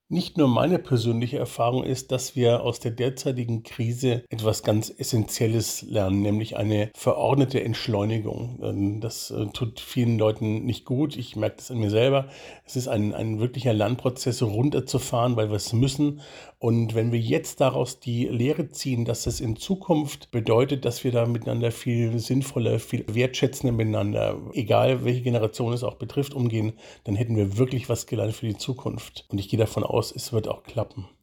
Nicht nur meine persönliche Erfahrung ist, dass wir aus der derzeitigen Krise etwas ganz Essentielles lernen, nämlich eine verordnete Entschleunigung. Das tut vielen Leuten nicht gut. Ich merke das an mir selber. Es ist ein wirklicher Lernprozess, runterzufahren, weil wir es müssen. Und wenn wir jetzt daraus die Lehre ziehen, dass es in Zukunft bedeutet, dass wir da miteinander viel sinnvoller, viel wertschätzender miteinander, egal welche Generation es auch betrifft, umgehen, dann hätten wir wirklich was gelernt für die Zukunft. Und ich gehe davon aus, es wird auch klappen.